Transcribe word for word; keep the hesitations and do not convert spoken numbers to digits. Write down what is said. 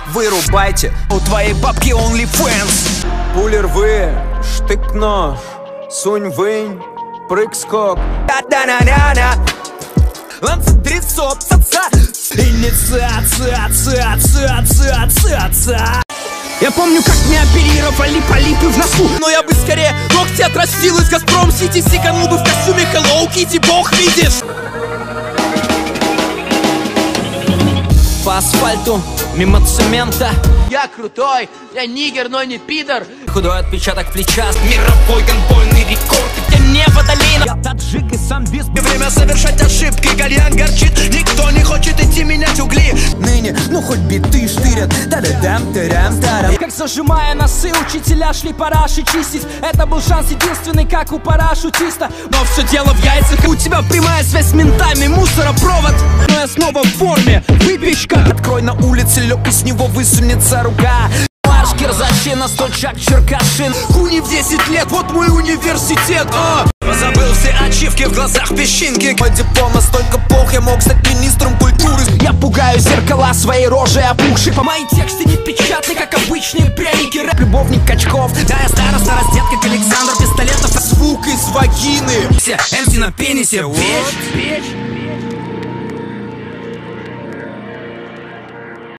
вырубайте. У твоей бабки OnlyFans. Пули рвы, штык-нож, сунь-вынь, прыг-скок. Ланцетрисоп, ца-ца. Инициация, ца, ца, ца, ца, ца. Я помню, как мне оперировали полипы в носу, но я бы скорее ногти отрастил из Газпром Сити. Сиканул бы в костюме Hello Kitty, бог видишь. По асфальту, мимо цемента. Я крутой, я нигер, но не пидор. Худой отпечаток плеча, мировой гонбольный рекорд. Где не водолей, я таджик и сам без. Время совершать ошибки, кальян горчит. Никто не хочет идти менять угли. Ныне, ну хоть биты штырят. Та-да-дам, тарам, тарам. Как зажимая носы, учителя шли параши чистить. Это был шанс единственный, как у парашютиста. Но все дело в яйцах. У тебя прямая связь с ментами, мусоропровод. Но я снова в форме, выпечка. Открой на улице лёг, и с него высунется рука. Марш, кирзачина, стольчак, черкашин. Хуни в десять лет, вот мой университет. а! Позабыл все ачивки, в глазах песчинки. Мой диплом настолько плох, я мог стать министром культуры. Я пугаю зеркала своей рожей опухшей. По мои тексты не печатны, как обычные пряники. Рэп, любовник Качков. Да, я староста, раздет, как Александр Пистолетов. Звук из вагины. Все, эмси на пенисе, печь, печь.